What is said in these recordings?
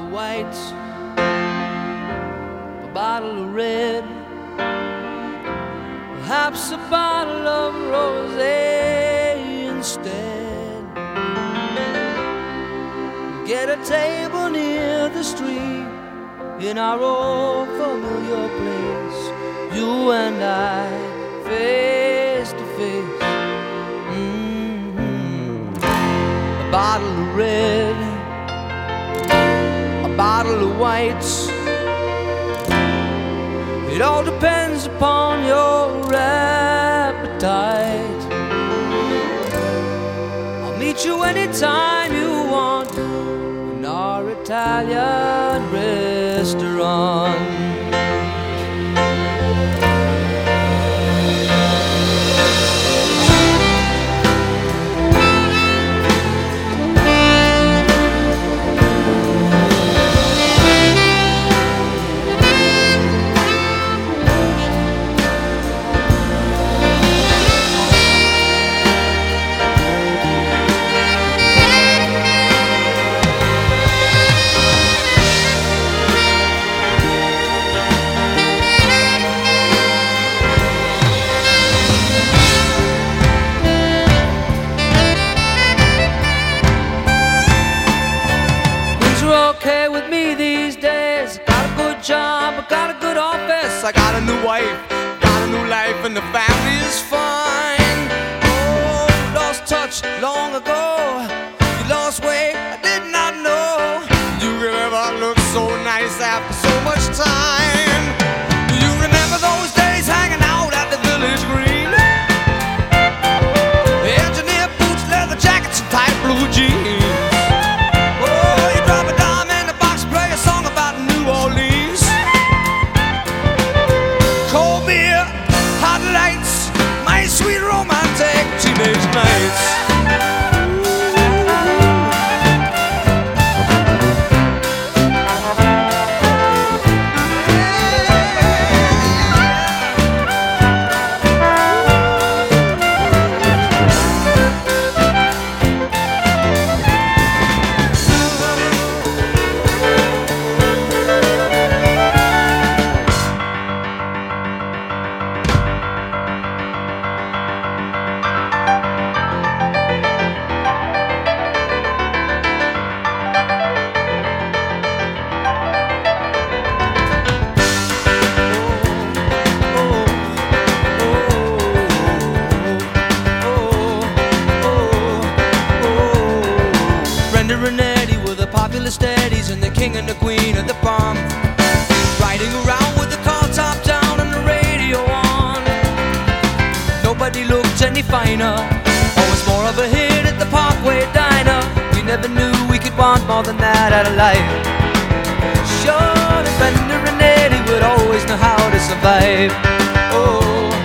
of white, a bottle of red, perhaps a bottle of rosé instead. Get a table near the street in our old familiar place, you and I, face to face. A bottle of red, a bottle of whites. It all depends upon your appetite. I'll meet you anytime you want in our Italian restaurant. Okay with me these days. Got a good job, I got a good office, I got a new wife, got a new life, and the family is fine. Oh, lost touch long ago. You lost weight, I did not know. You could ever look so nice after so much time. Do you remember those days hanging out at the Village Green? Engineer boots, leather jackets, and tight blue jeans. Sweet romantic teenage nights. And Eddie were the popular steadies, and the king and the queen of the bomb, riding around with the car top down and the radio on. Nobody looked any finer, always more of a hit at the Parkway Diner. We never knew we could want more than that out of life. Sure, Brenda and Eddie would always know how to survive. Oh,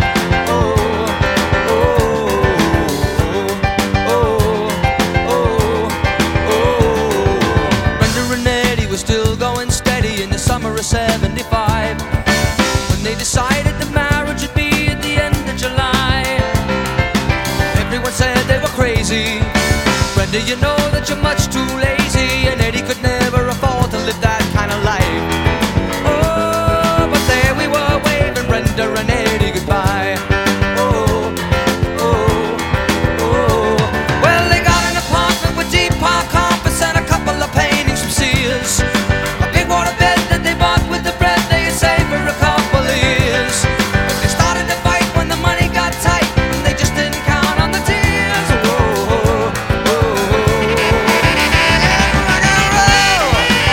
still going steady in the summer of '75, when they decided the marriage would be at the end of July. Everyone said they were crazy. Brenda, you know that you're much too lazy, and Eddie could never afford to live that kind of life. Oh, but there we were waving Brenda and Eddie goodbye. Oh, oh, oh. Well, they got an apartment with deep park carpets and a couple of paintings from Sears. A big water bed that they bought with the bread they had saved for a couple of years. But they started to fight when the money got tight, and they just didn't count on the tears. Oh, oh, oh, oh. Rock and roll.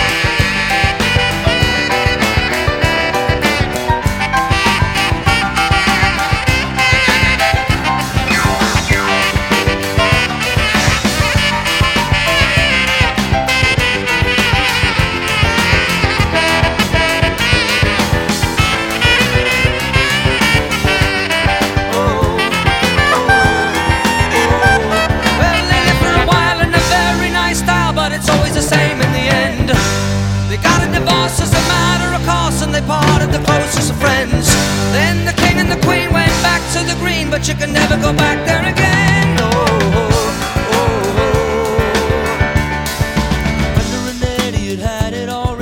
They parted the closest of friends. Then the king and the queen went back to the green, but you can never go back there again. Oh, oh, oh, oh. Brenda and Eddie had had it all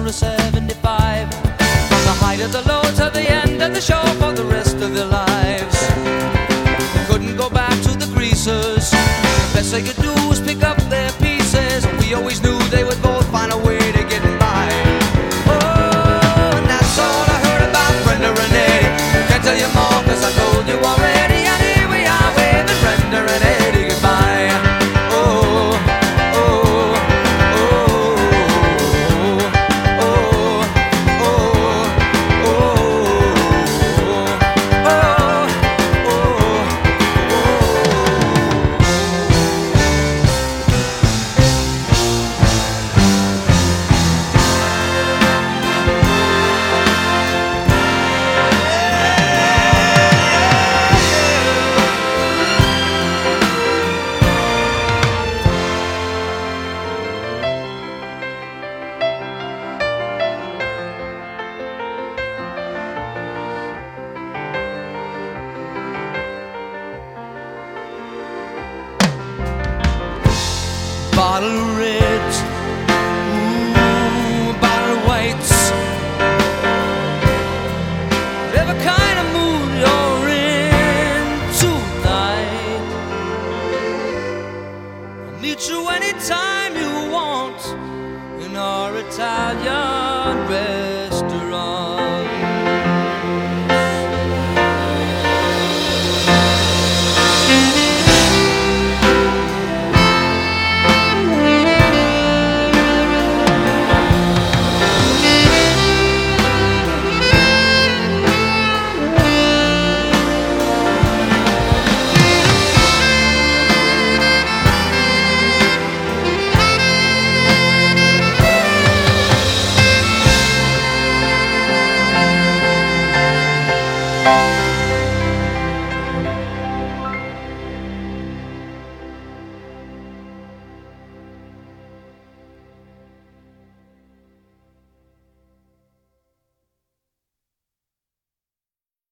of '75. From the height of the low to the end of the show for the rest of their lives. They couldn't go back to the greasers. The best they could do was pick up their pieces. We always knew they would both find a way to get by. Oh, and that's all I heard about Brenda and Eddie. Can't tell you more 'cause I told you already. And here we are waving Brenda and Eddie goodbye. Oh, oh, oh, oh, oh, oh, bottle of reds, ooh, bottle of whites. Whatever kind of mood you're in tonight, I'll meet you anytime you want in our Italian red.